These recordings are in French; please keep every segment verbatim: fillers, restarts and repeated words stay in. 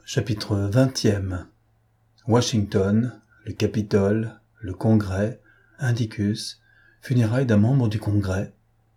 Chapitre vingtième. Washington, le Capitole, le Congrès, Indicus, funérailles d'un membre du Congrès.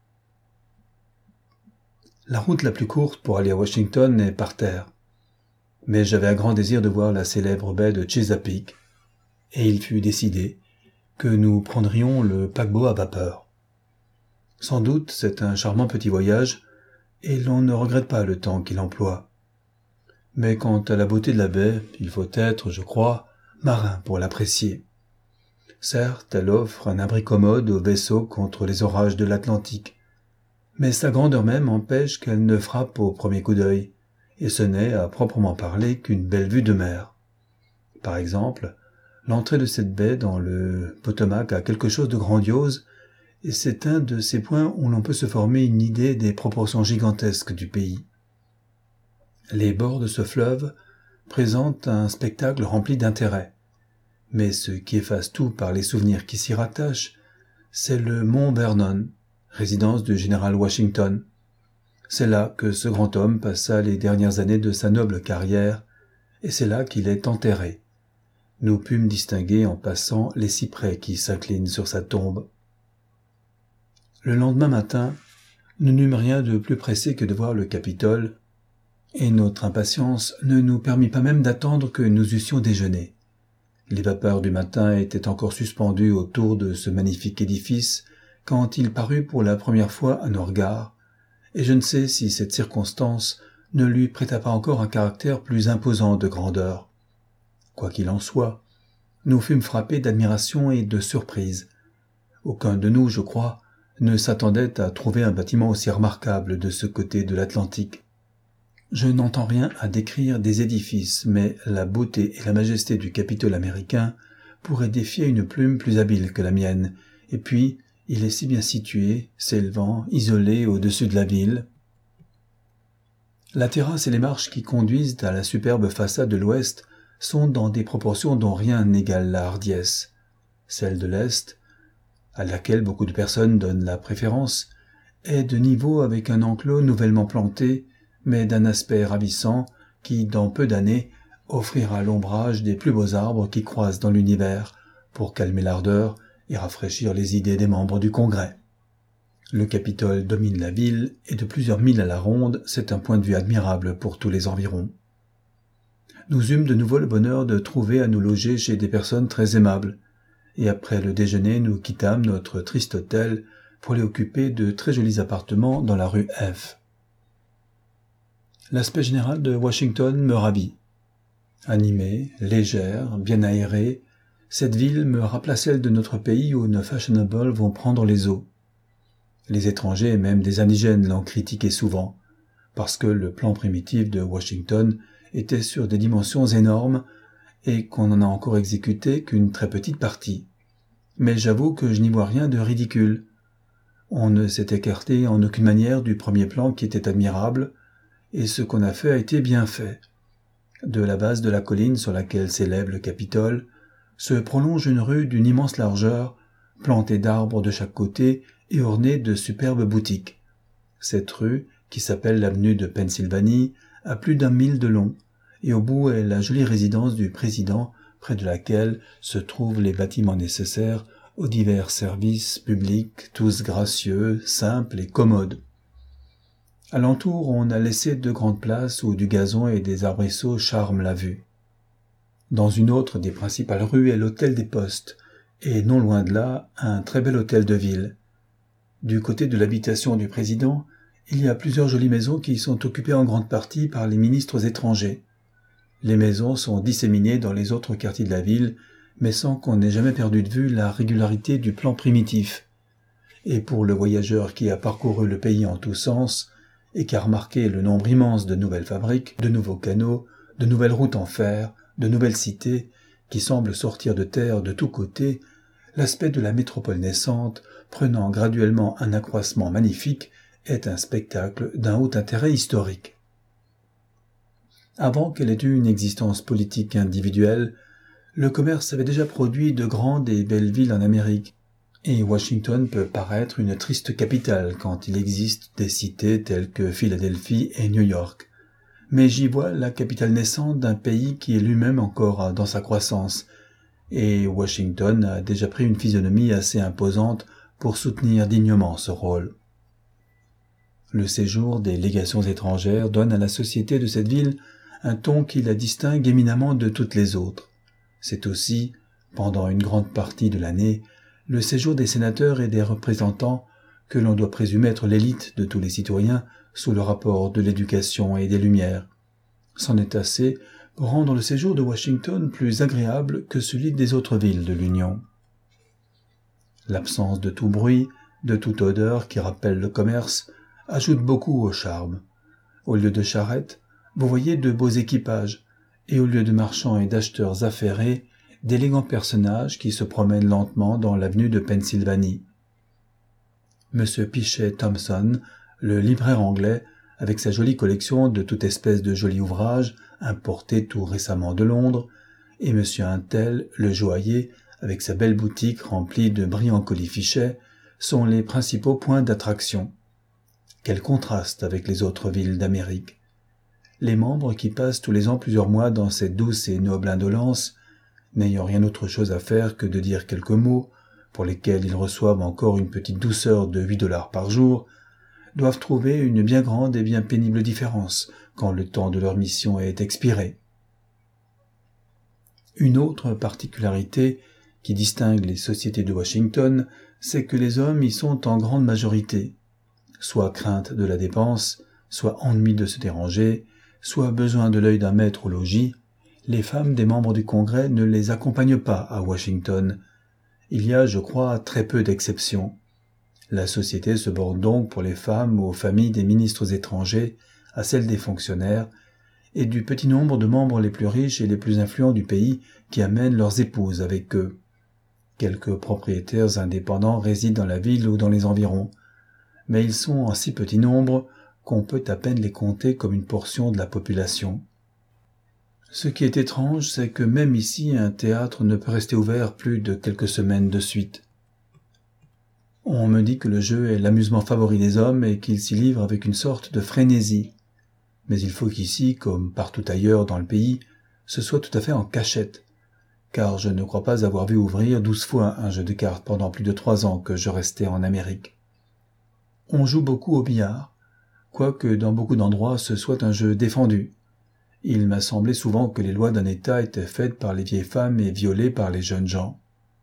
La route la plus courte pour aller à Washington est par terre. Mais j'avais un grand désir de voir la célèbre baie de Chesapeake, et il fut décidé que nous prendrions le paquebot à vapeur. Sans doute c'est un charmant petit voyage, et l'on ne regrette pas le temps qu'il emploie. Mais quant à la beauté de la baie, il faut être, je crois, marin pour l'apprécier. Certes, elle offre un abri commode aux vaisseaux contre les orages de l'Atlantique, mais sa grandeur même empêche qu'elle ne frappe au premier coup d'œil, et ce n'est, à proprement parler, qu'une belle vue de mer. Par exemple, l'entrée de cette baie dans le Potomac a quelque chose de grandiose, et c'est un de ces points où l'on peut se former une idée des proportions gigantesques du pays. Les bords de ce fleuve présentent un spectacle rempli d'intérêt, mais ce qui efface tout par les souvenirs qui s'y rattachent, c'est le mont Vernon, résidence du général Washington. C'est là que ce grand homme passa les dernières années de sa noble carrière, et c'est là qu'il est enterré. Nous pûmes distinguer en passant les cyprès qui s'inclinent sur sa tombe. Le lendemain matin, nous n'eûmes rien de plus pressé que de voir le Capitole, et notre impatience ne nous permit pas même d'attendre que nous eussions déjeuné. Les vapeurs du matin étaient encore suspendues autour de ce magnifique édifice quand il parut pour la première fois à nos regards, et je ne sais si cette circonstance ne lui prêta pas encore un caractère plus imposant de grandeur. Quoi qu'il en soit, nous fûmes frappés d'admiration et de surprise. Aucun de nous, je crois, ne s'attendait à trouver un bâtiment aussi remarquable de ce côté de l'Atlantique. Je n'entends rien à décrire des édifices, mais la beauté et la majesté du Capitole américain pourraient défier une plume plus habile que la mienne, et puis il est si bien situé, s'élevant, isolé au-dessus de la ville. La terrasse et les marches qui conduisent à la superbe façade de l'ouest sont dans des proportions dont rien n'égale la hardiesse. Celle de l'est, à laquelle beaucoup de personnes donnent la préférence, est de niveau avec un enclos nouvellement planté, mais d'un aspect ravissant qui, dans peu d'années, offrira l'ombrage des plus beaux arbres qui croissent dans l'univers pour calmer l'ardeur et rafraîchir les idées des membres du Congrès. Le Capitole domine la ville et de plusieurs milles à la ronde, c'est un point de vue admirable pour tous les environs. Nous eûmes de nouveau le bonheur de trouver à nous loger chez des personnes très aimables, et après le déjeuner nous quittâmes notre triste hôtel pour aller occuper de très jolis appartements dans la rue F. L'aspect général de Washington me ravit. Animée, légère, bien aérée, cette ville me rappela celle de notre pays où nos fashionables vont prendre les eaux. Les étrangers et même des indigènes l'ont critiqué souvent, parce que le plan primitif de Washington était sur des dimensions énormes et qu'on n'en a encore exécuté qu'une très petite partie. Mais j'avoue que je n'y vois rien de ridicule. On ne s'est écarté en aucune manière du premier plan qui était admirable, et ce qu'on a fait a été bien fait. De la base de la colline sur laquelle s'élève le Capitole, se prolonge une rue d'une immense largeur, plantée d'arbres de chaque côté et ornée de superbes boutiques. Cette rue, qui s'appelle l'avenue de Pennsylvanie, a plus d'un mille de long, et au bout est la jolie résidence du président, près de laquelle se trouvent les bâtiments nécessaires aux divers services publics, tous gracieux, simples et commodes. Alentour, on a laissé de grandes places où du gazon et des arbrisseaux charment la vue. Dans une autre des principales rues est l'hôtel des Postes, et non loin de là, un très bel hôtel de ville. Du côté de l'habitation du président, il y a plusieurs jolies maisons qui sont occupées en grande partie par les ministres étrangers. Les maisons sont disséminées dans les autres quartiers de la ville, mais sans qu'on ait jamais perdu de vue la régularité du plan primitif. Et pour le voyageur qui a parcouru le pays en tous sens, et qui a remarqué le nombre immense de nouvelles fabriques, de nouveaux canaux, de nouvelles routes en fer, de nouvelles cités, qui semblent sortir de terre de tous côtés, l'aspect de la métropole naissante, prenant graduellement un accroissement magnifique, est un spectacle d'un haut intérêt historique. Avant qu'elle ait eu une existence politique individuelle, le commerce avait déjà produit de grandes et belles villes en Amérique, et Washington peut paraître une triste capitale quand il existe des cités telles que Philadelphie et New York. mais j'y vois la capitale naissante d'un pays qui est lui-même encore dans sa croissance, et Washington a déjà pris une physionomie assez imposante pour soutenir dignement ce rôle. Le séjour des légations étrangères donne à la société de cette ville un ton qui la distingue éminemment de toutes les autres. C'est aussi, pendant une grande partie de l'année, le séjour des sénateurs et des représentants que l'on doit présumer être l'élite de tous les citoyens sous le rapport de l'éducation et des Lumières. C'en est assez pour rendre le séjour de Washington plus agréable que celui des autres villes de l'Union. L'absence de tout bruit, de toute odeur qui rappelle le commerce, ajoute beaucoup au charme. Au lieu de charrettes, vous voyez de beaux équipages, et au lieu de marchands et d'acheteurs affairés, d'élégants personnages qui se promènent lentement dans l'avenue de Pennsylvanie. Monsieur Pichet Thompson, le libraire anglais, avec sa jolie collection de toute espèce de jolis ouvrages, importés tout récemment de Londres, et Monsieur Untel, le joaillier, avec sa belle boutique remplie de brillants colifichets, sont les principaux points d'attraction. Quel contraste avec les autres villes d'Amérique! Les membres qui passent tous les ans plusieurs mois dans cette douce et noble indolence, n'ayant rien autre chose à faire que de dire quelques mots, pour lesquels ils reçoivent encore une petite douceur de huit dollars par jour, doivent trouver une bien grande et bien pénible différence quand le temps de leur mission est expiré. Une autre particularité qui distingue les sociétés de Washington, c'est que les hommes y sont en grande majorité, soit crainte de la dépense, soit ennui de se déranger, soit besoin de l'œil d'un maître au logis. Les femmes des membres du Congrès ne les accompagnent pas à Washington. Il y a, je crois, très peu d'exceptions. La société se borne donc pour les femmes aux familles des ministres étrangers, à celles des fonctionnaires, et du petit nombre de membres les plus riches et les plus influents du pays qui amènent leurs épouses avec eux. Quelques propriétaires indépendants résident dans la ville ou dans les environs, mais ils sont en si petit nombre qu'on peut à peine les compter comme une portion de la population. Ce qui est étrange, c'est que même ici, un théâtre ne peut rester ouvert plus de quelques semaines de suite. On me dit que le jeu est l'amusement favori des hommes et qu'ils s'y livrent avec une sorte de frénésie. Mais il faut qu'ici, comme partout ailleurs dans le pays, ce soit tout à fait en cachette, car je ne crois pas avoir vu ouvrir douze fois un jeu de cartes pendant plus de trois ans que je restais en Amérique. On joue beaucoup au billard, quoique dans beaucoup d'endroits ce soit un jeu défendu. Il m'a semblé souvent que les lois d'un État étaient faites par les vieilles femmes et violées par les jeunes gens.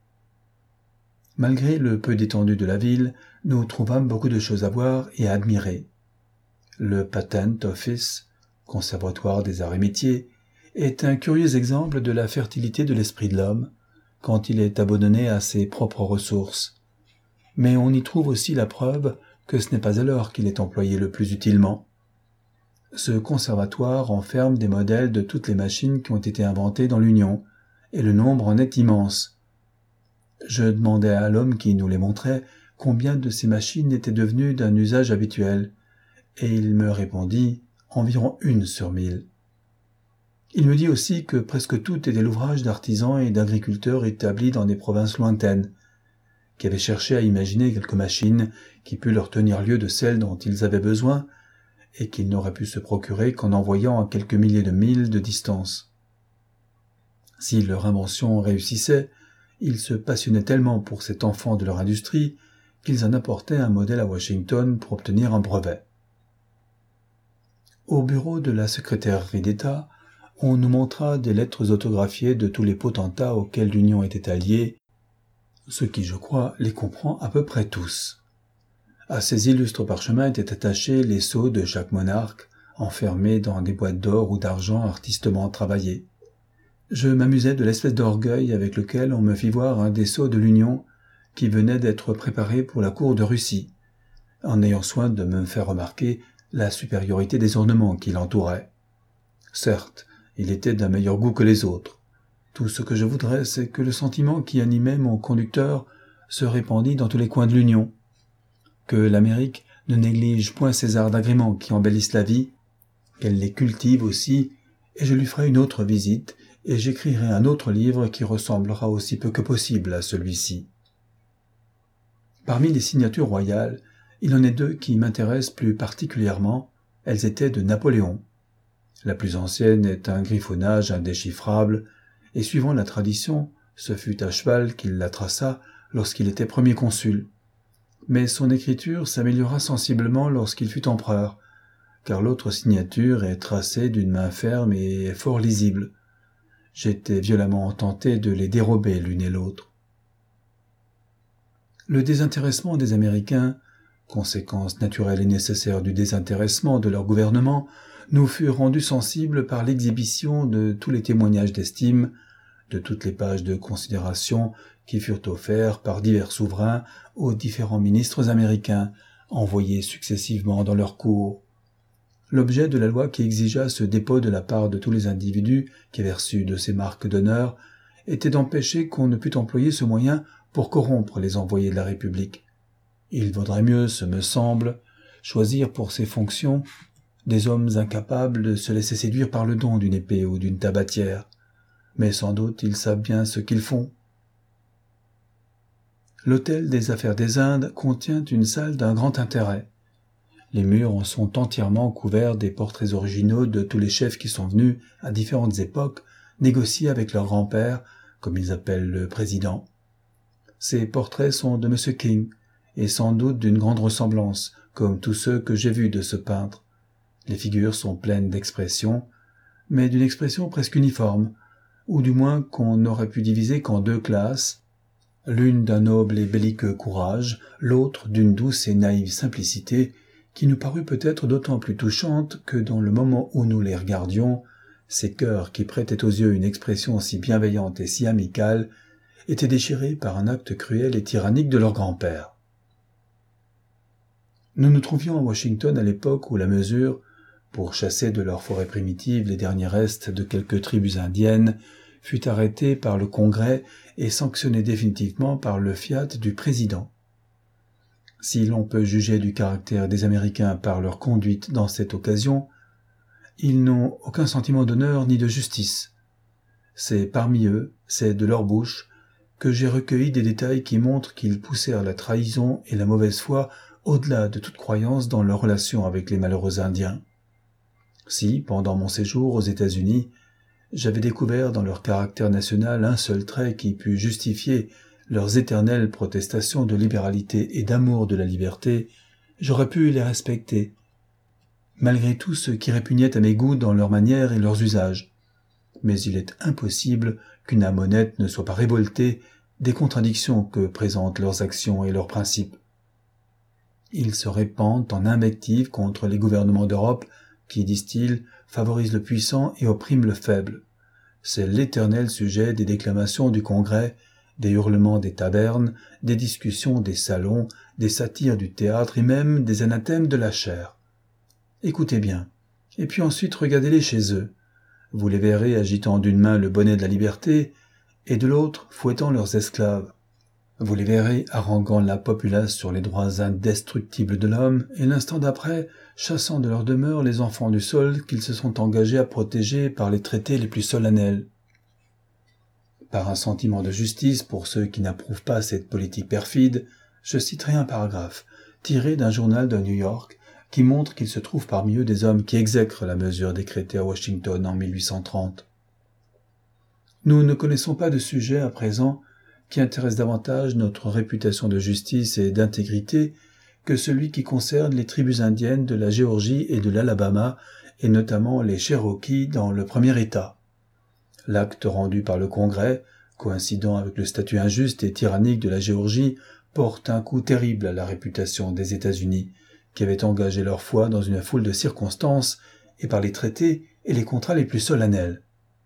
Malgré le peu d'étendue de la ville, nous trouvâmes beaucoup de choses à voir et à admirer. Le Patent Office, conservatoire des arts et métiers, est un curieux exemple de la fertilité de l'esprit de l'homme, quand il est abandonné à ses propres ressources. Mais on y trouve aussi la preuve que ce n'est pas alors qu'il est employé le plus utilement. Ce conservatoire renferme des modèles de toutes les machines qui ont été inventées dans l'Union, et le nombre en est immense. Je demandai à l'homme qui nous les montrait combien de ces machines étaient devenues d'un usage habituel, et il me répondit environ une sur mille. Il me dit aussi que presque tout était l'ouvrage d'artisans et d'agriculteurs établis dans des provinces lointaines, qui avaient cherché à imaginer quelques machines qui pût leur tenir lieu de celles dont ils avaient besoin, et qu'ils n'auraient pu se procurer qu'en envoyant à quelques milliers de milles de distance. Si leur invention réussissait, ils se passionnaient tellement pour cet enfant de leur industrie qu'ils en apportaient un modèle à Washington pour obtenir un brevet. Au bureau de la secrétairerie d'État, on nous montra des lettres autographiées de tous les potentats auxquels l'Union était alliée, ce qui, je crois, les comprend à peu près tous. À ces illustres parchemins étaient attachés les sceaux de chaque monarque, enfermés dans des boîtes d'or ou d'argent artistement travaillées. Je m'amusais de l'espèce d'orgueil avec lequel on me fit voir un des sceaux de l'Union qui venait d'être préparé pour la cour de Russie, en ayant soin de me faire remarquer la supériorité des ornements qui l'entouraient. Certes, il était d'un meilleur goût que les autres. Tout ce que je voudrais, c'est que le sentiment qui animait mon conducteur se répandît dans tous les coins de l'Union, que l'Amérique ne néglige point ces arts d'agrément qui embellissent la vie, qu'elle les cultive aussi, et je lui ferai une autre visite, et j'écrirai un autre livre qui ressemblera aussi peu que possible à celui-ci. Parmi les signatures royales, il en est deux qui m'intéressent plus particulièrement, elles étaient de Napoléon. La plus ancienne est un griffonnage indéchiffrable, et suivant la tradition, ce fut à cheval qu'il la traça lorsqu'il était premier consul. Mais son écriture s'améliora sensiblement lorsqu'il fut empereur, car l'autre signature est tracée d'une main ferme et fort lisible. J'étais violemment tenté de les dérober l'une et l'autre. Le désintéressement des Américains, conséquence naturelle et nécessaire du désintéressement de leur gouvernement, nous fut rendu sensibles par l'exhibition de tous les témoignages d'estime, de toutes les pages de considération qui furent offerts par divers souverains aux différents ministres américains, envoyés successivement dans leur cour. L'objet de la loi qui exigea ce dépôt de la part de tous les individus qui avaient reçu de ces marques d'honneur était d'empêcher qu'on ne pût employer ce moyen pour corrompre les envoyés de la République. Il vaudrait mieux, ce me semble, choisir pour ces fonctions des hommes incapables de se laisser séduire par le don d'une épée ou d'une tabatière, mais sans doute ils savent bien ce qu'ils font. L'hôtel des Affaires des Indes contient une salle d'un grand intérêt. Les murs en sont entièrement couverts des portraits originaux de tous les chefs qui sont venus, à différentes époques, négocier avec leur grand-père, comme ils appellent le président. Ces portraits sont de M. King, et sans doute d'une grande ressemblance, comme tous ceux que j'ai vus de ce peintre. Les figures sont pleines d'expression, mais d'une expression presque uniforme, ou du moins qu'on n'aurait pu diviser qu'en deux classes, l'une d'un noble et belliqueux courage, l'autre d'une douce et naïve simplicité, qui nous parut peut-être d'autant plus touchante que dans le moment où nous les regardions, ces cœurs qui prêtaient aux yeux une expression si bienveillante et si amicale, étaient déchirés par un acte cruel et tyrannique de leur grand-père. Nous nous trouvions à Washington à l'époque où la mesure, pour chasser de leur forêt primitive les derniers restes de quelques tribus indiennes, fut arrêtée par le Congrès et sanctionnée définitivement par le fiat du président. Si l'on peut juger du caractère des Américains par leur conduite dans cette occasion, ils n'ont aucun sentiment d'honneur ni de justice. C'est parmi eux, c'est de leur bouche, que j'ai recueilli des détails qui montrent qu'ils poussèrent la trahison et la mauvaise foi au-delà de toute croyance dans leurs relations avec les malheureux Indiens. Si, pendant mon séjour aux États-Unis, j'avais découvert dans leur caractère national un seul trait qui pût justifier leurs éternelles protestations de libéralité et d'amour de la liberté, j'aurais pu les respecter, malgré tout ce qui répugnait à mes goûts dans leurs manières et leurs usages. Mais il est impossible qu'une âme honnête ne soit pas révoltée des contradictions que présentent leurs actions et leurs principes. Ils se répandent en invectives contre les gouvernements d'Europe qui, disent-ils, favorisent le puissant et oppriment le faible. C'est l'éternel sujet des déclamations du Congrès, des hurlements des tavernes, des discussions des salons, des satires du théâtre et même des anathèmes de la chaire. Écoutez bien, et puis ensuite regardez-les chez eux. Vous les verrez agitant d'une main le bonnet de la liberté et de l'autre fouettant leurs esclaves. Vous les verrez haranguant la populace sur les droits indestructibles de l'homme et l'instant d'après chassant de leur demeure les enfants du sol qu'ils se sont engagés à protéger par les traités les plus solennels. Par un sentiment de justice pour ceux qui n'approuvent pas cette politique perfide, je citerai un paragraphe tiré d'un journal de New York qui montre qu'il se trouve parmi eux des hommes qui exècrent la mesure décrétée à Washington en mille huit cent trente. Nous ne connaissons pas de sujet à présent qui intéresse davantage notre réputation de justice et d'intégrité que celui qui concerne les tribus indiennes de la Géorgie et de l'Alabama, et notamment les Cherokees dans le premier État. L'acte rendu par le Congrès, coïncidant avec le statut injuste et tyrannique de la Géorgie, porte un coup terrible à la réputation des États-Unis, qui avaient engagé leur foi dans une foule de circonstances et par les traités et les contrats les plus solennels.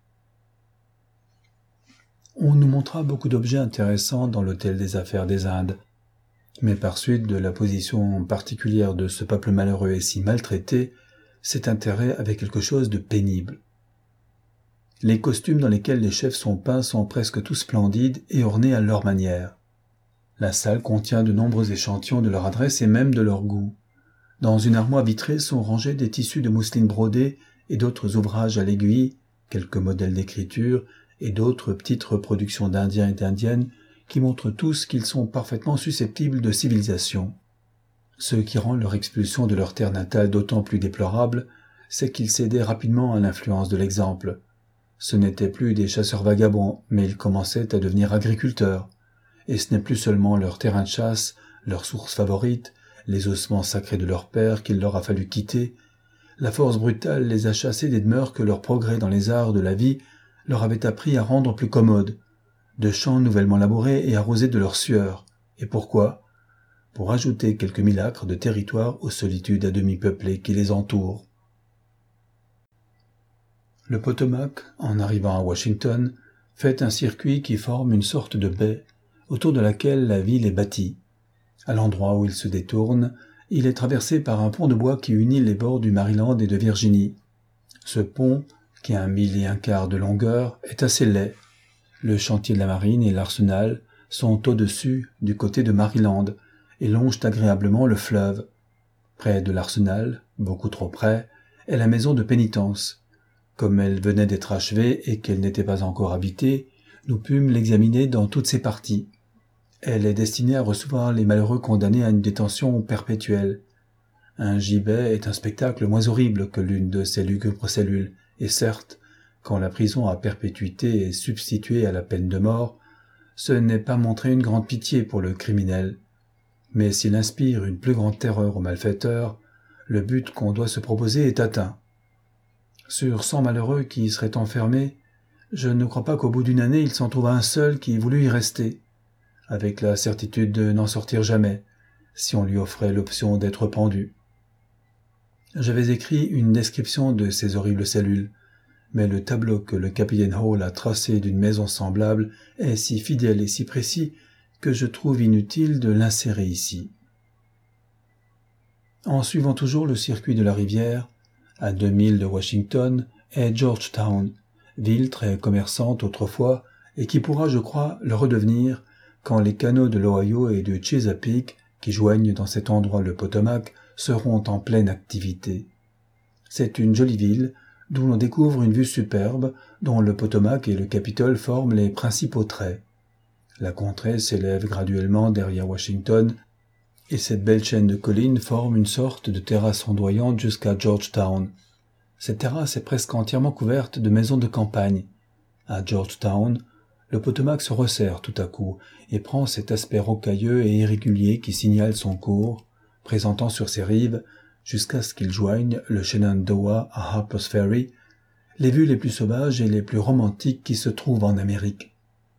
On nous montra beaucoup d'objets intéressants dans l'hôtel des Affaires des Indes, mais par suite de la position particulière de ce peuple malheureux et si maltraité, cet intérêt avait quelque chose de pénible. Les costumes dans lesquels les chefs sont peints sont presque tous splendides et ornés à leur manière. La salle contient de nombreux échantillons de leur adresse et même de leur goût. Dans une armoire vitrée sont rangés des tissus de mousseline brodée et d'autres ouvrages à l'aiguille, quelques modèles d'écriture et d'autres petites reproductions d'Indiens et d'Indiennes qui montrent tous qu'ils sont parfaitement susceptibles de civilisation. Ce qui rend leur expulsion de leur terre natale d'autant plus déplorable, c'est qu'ils cédaient rapidement à l'influence de l'exemple. Ce n'étaient plus des chasseurs vagabonds, mais ils commençaient à devenir agriculteurs. Et ce n'est plus seulement leur terrain de chasse, leur source favorite, les ossements sacrés de leur père qu'il leur a fallu quitter. La force brutale les a chassés des demeures que leur progrès dans les arts de la vie leur avait appris à rendre plus commodes, de champs nouvellement labourés et arrosés de leur sueur. Et pourquoi ? Pour ajouter quelques mille acres de territoire aux solitudes à demi peuplées qui les entourent. Le Potomac, en arrivant à Washington, fait un circuit qui forme une sorte de baie, autour de laquelle la ville est bâtie. À l'endroit où il se détourne, il est traversé par un pont de bois qui unit les bords du Maryland et de Virginie. Ce pont, qui a un mille et un quart de longueur, est assez laid. Le chantier de la marine et l'arsenal sont au-dessus, du côté de Maryland, et longent agréablement le fleuve. Près de l'arsenal, beaucoup trop près, est la maison de pénitence. Comme elle venait d'être achevée et qu'elle n'était pas encore habitée, nous pûmes l'examiner dans toutes ses parties. Elle est destinée à recevoir les malheureux condamnés à une détention perpétuelle. Un gibet est un spectacle moins horrible que l'une de ces lugubres cellules, et certes, quand la prison à perpétuité est substituée à la peine de mort, ce n'est pas montrer une grande pitié pour le criminel. Mais s'il inspire une plus grande terreur aux malfaiteurs, le but qu'on doit se proposer est atteint. Sur cent malheureux qui y seraient enfermés, je ne crois pas qu'au bout d'une année il s'en trouve un seul qui voulût y rester, avec la certitude de n'en sortir jamais, si on lui offrait l'option d'être pendu. J'avais écrit une description de ces horribles cellules, mais le tableau que le capitaine Hall a tracé d'une maison semblable est si fidèle et si précis que je trouve inutile de l'insérer ici. En suivant toujours le circuit de la rivière, à deux milles de Washington, est Georgetown, ville très commerçante autrefois et qui pourra, je crois, le redevenir quand les canaux de l'Ohio et de Chesapeake, qui joignent dans cet endroit le Potomac, seront en pleine activité. C'est une jolie ville, d'où l'on découvre une vue superbe, dont le Potomac et le Capitole forment les principaux traits. La contrée s'élève graduellement derrière Washington, et cette belle chaîne de collines forme une sorte de terrasse ondoyante jusqu'à Georgetown. Cette terrasse est presque entièrement couverte de maisons de campagne. À Georgetown, le Potomac se resserre tout à coup et prend cet aspect rocailleux et irrégulier qui signale son cours, présentant sur ses rives, jusqu'à ce qu'il joigne le Shenandoah à Harper's Ferry, les vues les plus sauvages et les plus romantiques qui se trouvent en Amérique.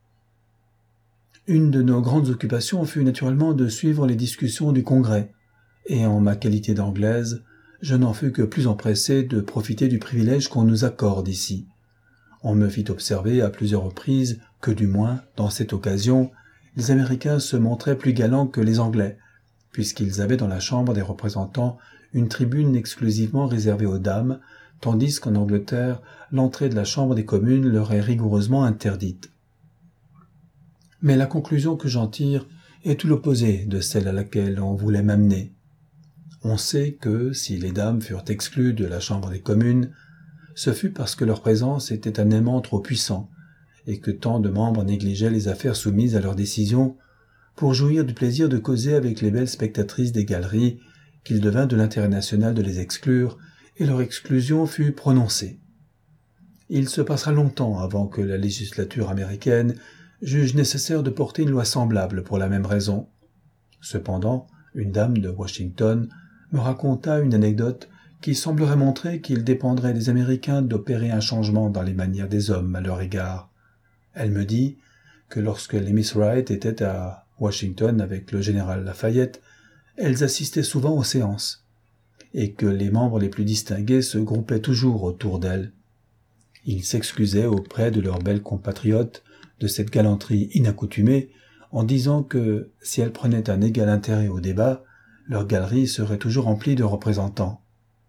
Une de nos grandes occupations fut naturellement de suivre les discussions du Congrès, et en ma qualité d'Anglaise, je n'en fus que plus empressé de profiter du privilège qu'on nous accorde ici. On me fit observer à plusieurs reprises que, du moins, dans cette occasion, les Américains se montraient plus galants que les Anglais, puisqu'ils avaient dans la Chambre des représentants une tribune exclusivement réservée aux dames, tandis qu'en Angleterre, l'entrée de la Chambre des communes leur est rigoureusement interdite. Mais la conclusion que j'en tire est tout l'opposé de celle à laquelle on voulait m'amener. On sait que, si les dames furent exclues de la Chambre des communes, ce fut parce que leur présence était un aimant trop puissant, et que tant de membres négligeaient les affaires soumises à leur décision, pour jouir du plaisir de causer avec les belles spectatrices des galeries, qu'il devint de l'intérêt national de les exclure, et leur exclusion fut prononcée. Il se passera longtemps avant que la législature américaine juge nécessaire de porter une loi semblable pour la même raison. Cependant, une dame de Washington me raconta une anecdote qui semblerait montrer qu'il dépendrait des Américains d'opérer un changement dans les manières des hommes à leur égard. Elle me dit que lorsque les Miss Wright étaient à Washington avec le général Lafayette, elles assistaient souvent aux séances, et que les membres les plus distingués se groupaient toujours autour d'elles. Ils s'excusaient auprès de leurs belles compatriotes de cette galanterie inaccoutumée, en disant que, si elles prenaient un égal intérêt au débat, leur galerie serait toujours remplie de représentants.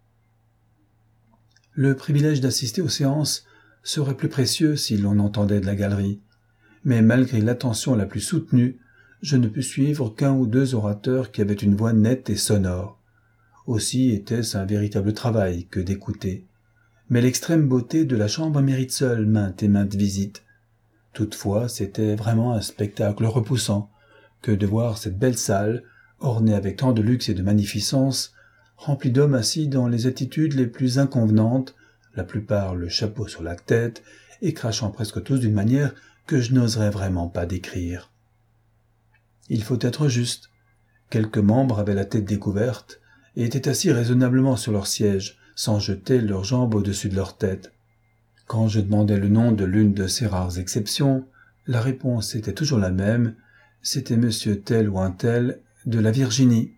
Le privilège d'assister aux séances serait plus précieux si l'on entendait de la galerie, mais malgré l'attention la plus soutenue, je ne pus suivre qu'un ou deux orateurs qui avaient une voix nette et sonore. Aussi était-ce un véritable travail que d'écouter. Mais l'extrême beauté de la chambre mérite seule maintes et maintes visites. Toutefois, c'était vraiment un spectacle repoussant que de voir cette belle salle, ornée avec tant de luxe et de magnificence, rempli d'hommes assis dans les attitudes les plus inconvenantes, la plupart le chapeau sur la tête, et crachant presque tous d'une manière que je n'oserais vraiment pas décrire. Il faut être juste. Quelques membres avaient la tête découverte et étaient assis raisonnablement sur leur siège, sans jeter leurs jambes au-dessus de leur tête. Quand je demandais le nom de l'une de ces rares exceptions, la réponse était toujours la même, c'était monsieur tel ou un tel de la Virginie.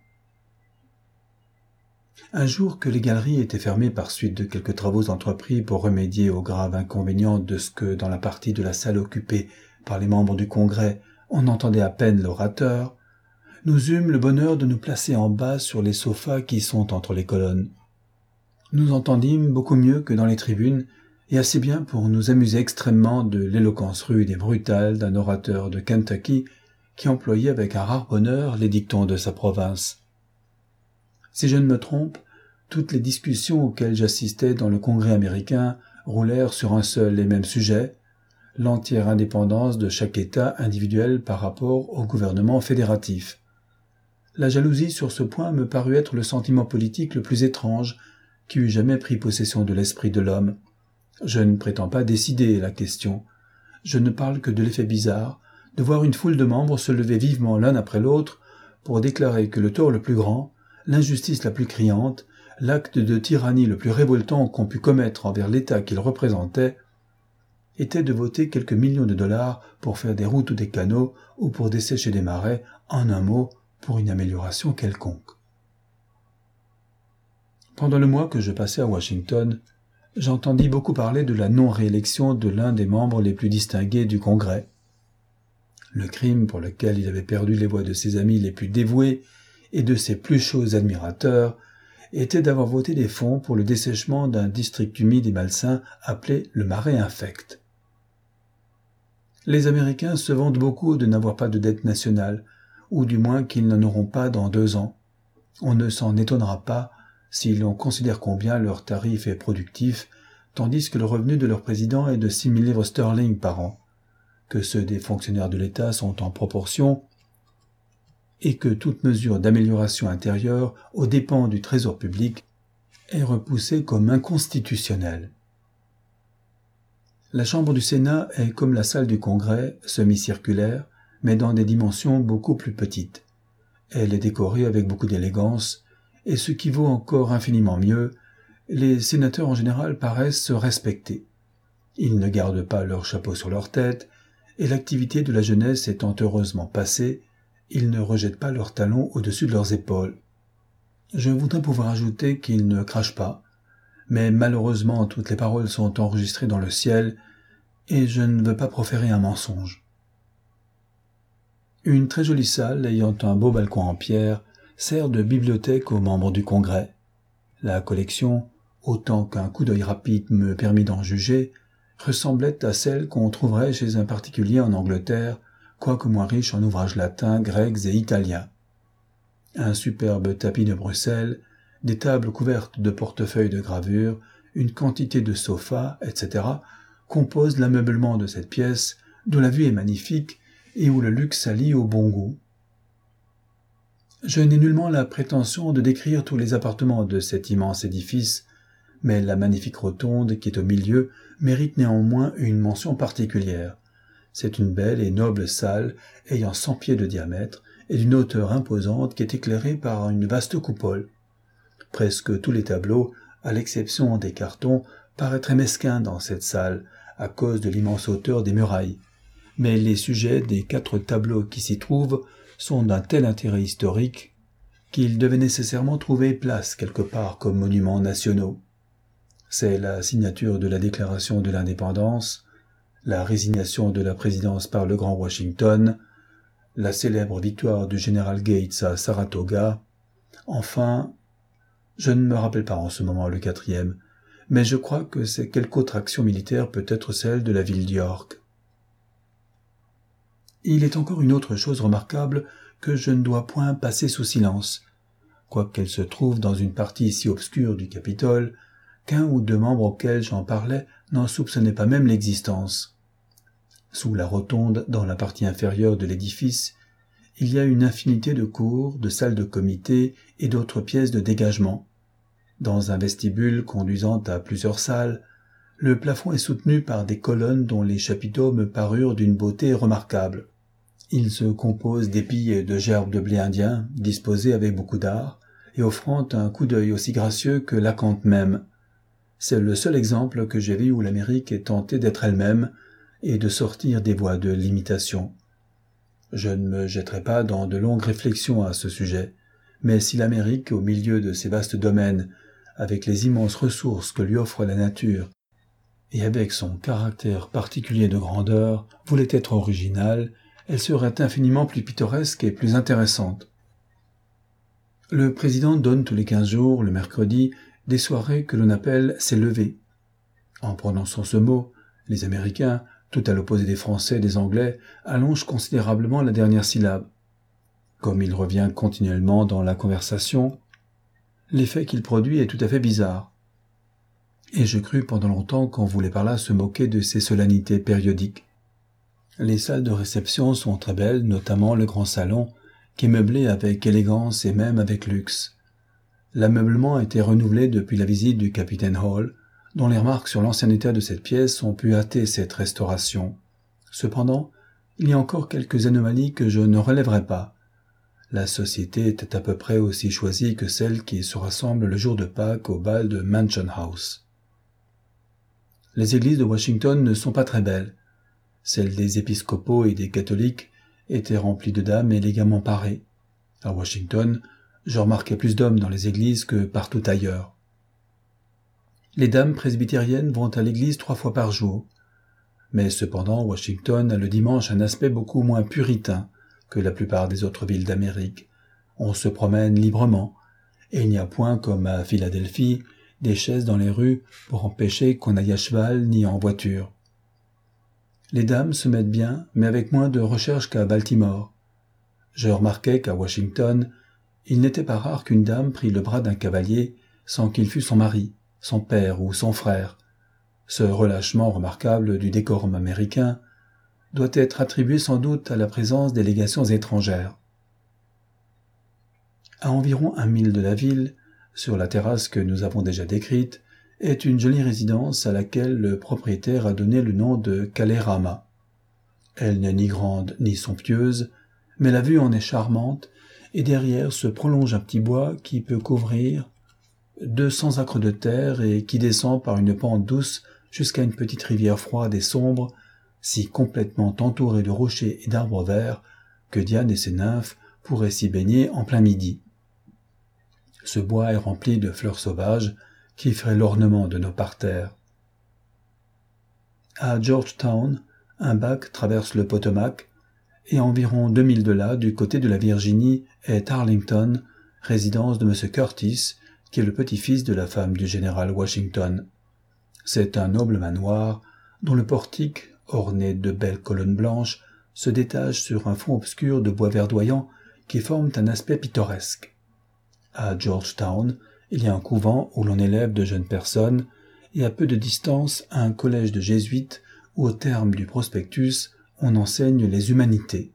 Un jour que les galeries étaient fermées par suite de quelques travaux entrepris pour remédier aux graves inconvénients de ce que dans la partie de la salle occupée par les membres du Congrès, on entendait à peine l'orateur, nous eûmes le bonheur de nous placer en bas sur les sofas qui sont entre les colonnes. Nous entendîmes beaucoup mieux que dans les tribunes, et assez bien pour nous amuser extrêmement de l'éloquence rude et brutale d'un orateur de Kentucky qui employait avec un rare bonheur les dictons de sa province. Si je ne me trompe, toutes les discussions auxquelles j'assistais dans le Congrès américain roulèrent sur un seul et même sujet, l'entière indépendance de chaque État individuel par rapport au gouvernement fédératif. La jalousie sur ce point me parut être le sentiment politique le plus étrange qui eût jamais pris possession de l'esprit de l'homme. Je ne prétends pas décider la question. Je ne parle que de l'effet bizarre de voir une foule de membres se lever vivement l'un après l'autre pour déclarer que le tort le plus grand, l'injustice la plus criante, l'acte de tyrannie le plus révoltant qu'on pût commettre envers l'État qu'ils représentaient, était de voter quelques millions de dollars pour faire des routes ou des canaux ou pour dessécher des marais, en un mot, pour une amélioration quelconque. Pendant le mois que je passais à Washington, j'entendis beaucoup parler de la non-réélection de l'un des membres les plus distingués du Congrès. Le crime pour lequel il avait perdu les voix de ses amis les plus dévoués et de ses plus chauds admirateurs était d'avoir voté des fonds pour le dessèchement d'un district humide et malsain appelé le Marais infect. Les Américains se vantent beaucoup de n'avoir pas de dette nationale, ou du moins qu'ils n'en auront pas dans deux ans. On ne s'en étonnera pas si l'on considère combien leur tarif est productif, tandis que le revenu de leur président est de six mille livres sterling par an, que ceux des fonctionnaires de l'État sont en proportion, et que toute mesure d'amélioration intérieure aux dépens du trésor public est repoussée comme inconstitutionnelle. La chambre du Sénat est comme la salle du Congrès, semi-circulaire, mais dans des dimensions beaucoup plus petites. Elle est décorée avec beaucoup d'élégance, et ce qui vaut encore infiniment mieux, les sénateurs en général paraissent se respecter. Ils ne gardent pas leur chapeau sur leur tête, et l'activité de la jeunesse étant heureusement passée, ils ne rejettent pas leurs talons au-dessus de leurs épaules. Je voudrais pouvoir ajouter qu'ils ne crachent pas, mais malheureusement toutes les paroles sont enregistrées dans le ciel, et je ne veux pas proférer un mensonge. Une très jolie salle ayant un beau balcon en pierre sert de bibliothèque aux membres du Congrès. La collection, autant qu'un coup d'œil rapide me permit d'en juger, ressemblait à celle qu'on trouverait chez un particulier en Angleterre, quoique moins riche en ouvrages latins, grecs et italiens. Un superbe tapis de Bruxelles, des tables couvertes de portefeuilles de gravure, une quantité de sofas, et cetera, composent l'ameublement de cette pièce, dont la vue est magnifique et où le luxe s'allie au bon goût. Je n'ai nullement la prétention de décrire tous les appartements de cet immense édifice, mais la magnifique rotonde qui est au milieu mérite néanmoins une mention particulière. C'est une belle et noble salle ayant cent pieds de diamètre et d'une hauteur imposante qui est éclairée par une vaste coupole. Presque tous les tableaux, à l'exception des cartons, paraîtraient mesquins dans cette salle, à cause de l'immense hauteur des murailles. Mais les sujets des quatre tableaux qui s'y trouvent sont d'un tel intérêt historique qu'ils devaient nécessairement trouver place quelque part comme monuments nationaux. C'est la signature de la Déclaration de l'Indépendance, la résignation de la présidence par le grand Washington, la célèbre victoire du général Gates à Saratoga, enfin, je ne me rappelle pas en ce moment le quatrième, mais je crois que c'est quelque autre action militaire, peut-être celle de la ville d'York. Il est encore une autre chose remarquable que je ne dois point passer sous silence, quoiqu'elle se trouve dans une partie si obscure du Capitole, qu'un ou deux membres auxquels j'en parlais n'en soupçonnaient pas même l'existence. Sous la rotonde, dans la partie inférieure de l'édifice, il y a une infinité de cours, de salles de comité et d'autres pièces de dégagement. Dans un vestibule conduisant à plusieurs salles, le plafond est soutenu par des colonnes dont les chapiteaux me parurent d'une beauté remarquable. Il se compose d'épis et de gerbes de blé indien, disposés avec beaucoup d'art, et offrant un coup d'œil aussi gracieux que l'acanthe même. C'est le seul exemple que j'ai vu où l'Amérique est tentée d'être elle-même et de sortir des voies de l'imitation. Je ne me jetterai pas dans de longues réflexions à ce sujet, mais si l'Amérique, au milieu de ces vastes domaines, avec les immenses ressources que lui offre la nature, et avec son caractère particulier de grandeur, voulait être originale, elle serait infiniment plus pittoresque et plus intéressante. Le président donne tous les quinze jours, le mercredi, des soirées que l'on appelle ses levées. En prononçant ce mot, les Américains, tout à l'opposé des Français et des Anglais, allongent considérablement la dernière syllabe. Comme il revient continuellement dans la conversation, l'effet qu'il produit est tout à fait bizarre. Et je crus pendant longtemps qu'on voulait par là se moquer de ces solennités périodiques. Les salles de réception sont très belles, notamment le grand salon, qui est meublé avec élégance et même avec luxe. L'ameublement a été renouvelé depuis la visite du capitaine Hall, dont les remarques sur l'ancien état de cette pièce ont pu hâter cette restauration. Cependant, il y a encore quelques anomalies que je ne relèverai pas. La société était à peu près aussi choisie que celle qui se rassemble le jour de Pâques au bal de Mansion House. Les églises de Washington ne sont pas très belles. Celles des épiscopaux et des catholiques étaient remplies de dames élégamment parées. À Washington, je remarquais plus d'hommes dans les églises que partout ailleurs. Les dames presbytériennes vont à l'église trois fois par jour. Mais cependant, Washington a le dimanche un aspect beaucoup moins puritain que la plupart des autres villes d'Amérique. On se promène librement, et il n'y a point, comme à Philadelphie, des chaises dans les rues pour empêcher qu'on aille à cheval ni en voiture. Les dames se mettent bien, mais avec moins de recherche qu'à Baltimore. Je remarquai qu'à Washington, il n'était pas rare qu'une dame prît le bras d'un cavalier sans qu'il fût son mari, son père ou son frère. Ce relâchement remarquable du décorum américain doit être attribué sans doute à la présence des légations étrangères. À environ un mille de la ville, sur la terrasse que nous avons déjà décrite, est une jolie résidence à laquelle le propriétaire a donné le nom de Kalérama. Elle n'est ni grande ni somptueuse, mais la vue en est charmante, et derrière se prolonge un petit bois qui peut couvrir deux cents acres de terre et qui descend par une pente douce jusqu'à une petite rivière froide et sombre, si complètement entourée de rochers et d'arbres verts que Diane et ses nymphes pourraient s'y baigner en plein midi. Ce bois est rempli de fleurs sauvages qui feraient l'ornement de nos parterres. À Georgetown, un bac traverse le Potomac, et à environ deux milles de là, du côté de la Virginie, est Arlington, résidence de M. Curtis, qui est le petit-fils de la femme du général Washington. C'est un noble manoir dont le portique, orné de belles colonnes blanches, se détache sur un fond obscur de bois verdoyant qui forment un aspect pittoresque. À Georgetown, il y a un couvent où l'on élève de jeunes personnes et à peu de distance un collège de jésuites où, au terme du prospectus, on enseigne les humanités.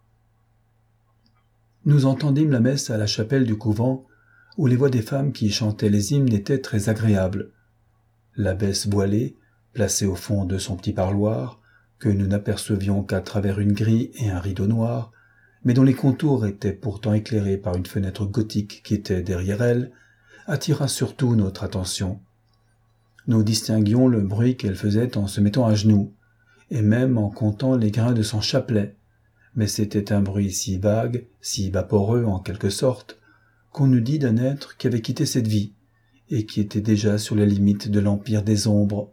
Nous entendîmes la messe à la chapelle du couvent où les voix des femmes qui chantaient les hymnes étaient très agréables. L'abbesse voilée, placée au fond de son petit parloir, que nous n'apercevions qu'à travers une grille et un rideau noir, mais dont les contours étaient pourtant éclairés par une fenêtre gothique qui était derrière elle, attira surtout notre attention. Nous distinguions le bruit qu'elle faisait en se mettant à genoux, et même en comptant les grains de son chapelet, mais c'était un bruit si vague, si vaporeux en quelque sorte, qu'on eût dit d'un être qui avait quitté cette vie, et qui était déjà sur les limites de l'empire des ombres.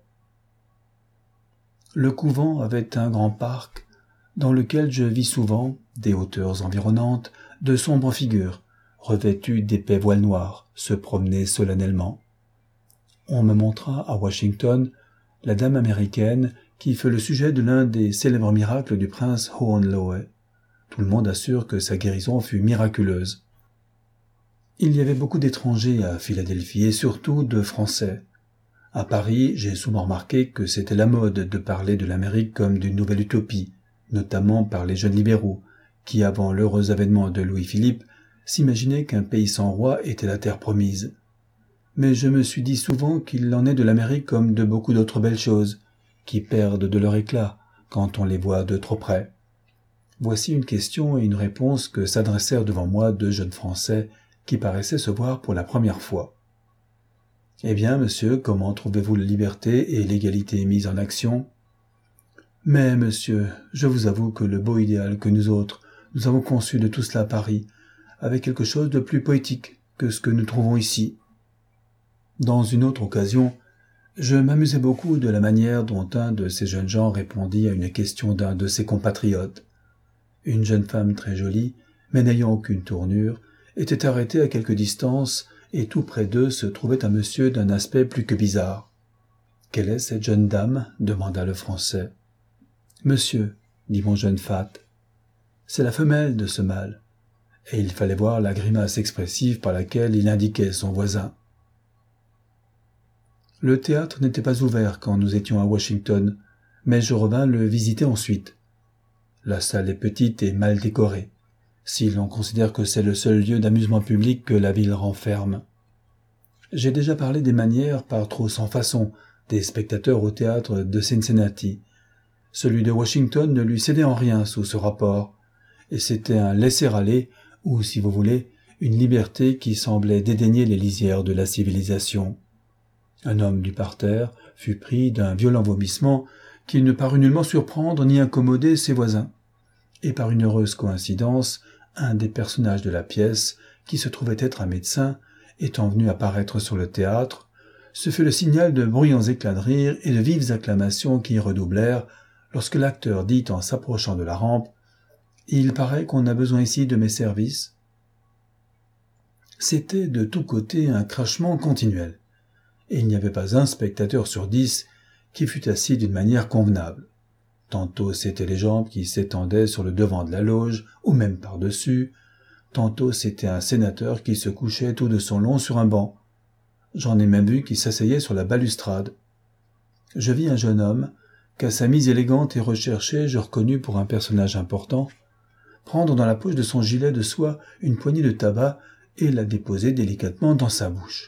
Le couvent avait un grand parc, dans lequel je vis souvent, des hauteurs environnantes, de sombres figures, revêtues d'épais voiles noirs, se promener solennellement. On me montra à Washington la dame américaine qui fait le sujet de l'un des célèbres miracles du prince Hohenlohe. Tout le monde assure que sa guérison fut miraculeuse. Il y avait beaucoup d'étrangers à Philadelphie et surtout de Français. À Paris, j'ai souvent remarqué que c'était la mode de parler de l'Amérique comme d'une nouvelle utopie, notamment par les jeunes libéraux, qui, avant l'heureux avènement de Louis-Philippe, s'imaginaient qu'un pays sans roi était la terre promise. mais je me suis dit souvent qu'il en est de l'Amérique comme de beaucoup d'autres belles choses, qui perdent de leur éclat quand on les voit de trop près. Voici une question et une réponse que s'adressèrent devant moi deux jeunes Français qui paraissaient se voir pour la première fois. « Eh bien, monsieur, comment trouvez-vous la liberté et l'égalité mises en action ?»« Mais, monsieur, je vous avoue que le beau idéal que nous autres, nous avons conçu de tout cela à Paris, avait quelque chose de plus poétique que ce que nous trouvons ici. » Dans une autre occasion, je m'amusais beaucoup de la manière dont un de ces jeunes gens répondit à une question d'un de ses compatriotes. Une jeune femme très jolie, mais n'ayant aucune tournure, était arrêtée à quelque distance, et tout près d'eux se trouvait un monsieur d'un aspect plus que bizarre. « Quelle est cette jeune dame ?» demanda le Français. « Monsieur, » dit mon jeune fat, « c'est la femelle de ce mâle. » Et il fallait voir la grimace expressive par laquelle il indiquait son voisin. Le théâtre n'était pas ouvert quand nous étions à Washington, mais je revins le visiter ensuite. La salle est petite et mal décorée, si l'on considère que c'est le seul lieu d'amusement public que la ville renferme. J'ai déjà parlé des manières, par trop sans façon, des spectateurs au théâtre de Cincinnati. Celui de Washington ne lui cédait en rien sous ce rapport, et c'était un laisser-aller, ou, si vous voulez, une liberté qui semblait dédaigner les lisières de la civilisation. Un homme du parterre fut pris d'un violent vomissement qui ne parut nullement surprendre ni incommoder ses voisins. Et par une heureuse coïncidence, un des personnages de la pièce, qui se trouvait être un médecin, étant venu apparaître sur le théâtre, ce fut le signal de bruyants éclats de rire et de vives acclamations qui redoublèrent lorsque l'acteur dit en s'approchant de la rampe « Il paraît qu'on a besoin ici de mes services. » C'était de tous côtés un crachement continuel, et il n'y avait pas un spectateur sur dix qui fût assis d'une manière convenable. Tantôt c'étaient les jambes qui s'étendaient sur le devant de la loge, ou même par-dessus, tantôt c'était un sénateur qui se couchait tout de son long sur un banc. J'en ai même vu qui s'asseyait sur la balustrade. Je vis un jeune homme, qu'à sa mise élégante et recherchée je reconnus pour un personnage important, prendre dans la poche de son gilet de soie une poignée de tabac et la déposer délicatement dans sa bouche.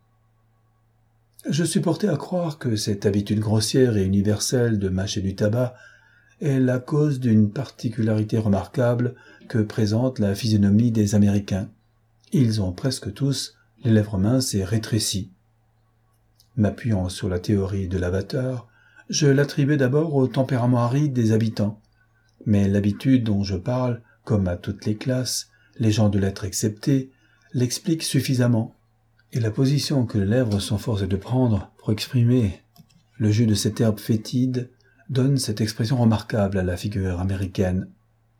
Je suis porté à croire que cette habitude grossière et universelle de mâcher du tabac est la cause d'une particularité remarquable que présente la physionomie des Américains. Ils ont presque tous les lèvres minces et rétrécies. M'appuyant sur la théorie de Lavater, je l'attribuais d'abord au tempérament aride des habitants, mais l'habitude dont je parle, comme à toutes les classes, les gens de lettres exceptés, l'explique suffisamment. Et la position que les lèvres sont forcées de prendre pour exprimer le jus de cette herbe fétide donne cette expression remarquable à la figure américaine.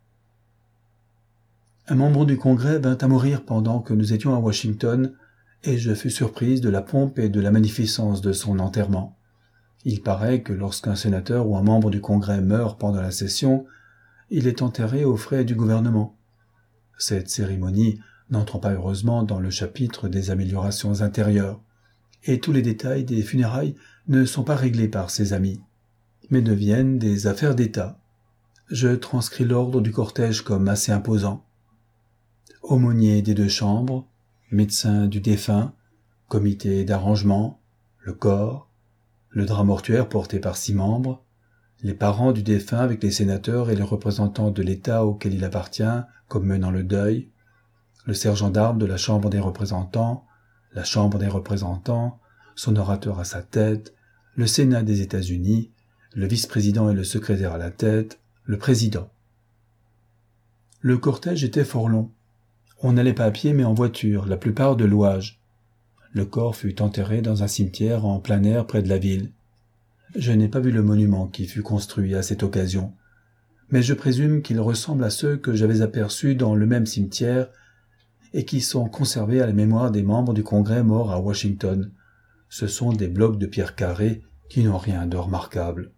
Un membre du Congrès vint à mourir pendant que nous étions à Washington, et je fus surprise de la pompe et de la magnificence de son enterrement. Il paraît que lorsqu'un sénateur ou un membre du Congrès meurt pendant la session, il est enterré aux frais du gouvernement. Cette cérémonie n'entrant pas heureusement dans le chapitre des améliorations intérieures, et tous les détails des funérailles ne sont pas réglés par ses amis, mais deviennent des affaires d'État. Je transcris l'ordre du cortège comme assez imposant. Aumônier des deux chambres, médecin du défunt, comité d'arrangement, le corps, le drap mortuaire porté par six membres, les parents du défunt avec les sénateurs et les représentants de l'État auquel il appartient, comme menant le deuil, le sergent d'armes de la Chambre des représentants, la Chambre des représentants, son orateur à sa tête, le Sénat des États-Unis, le vice-président et le secrétaire à la tête, le président. Le cortège était fort long. On n'allait pas à pied mais en voiture, la plupart de louage. Le corps fut enterré dans un cimetière en plein air près de la ville. Je n'ai pas vu le monument qui fut construit à cette occasion, mais je présume qu'il ressemble à ceux que j'avais aperçus dans le même cimetière et qui sont conservés à la mémoire des membres du Congrès morts à Washington. Ce sont des blocs de pierre carrée qui n'ont rien de remarquable.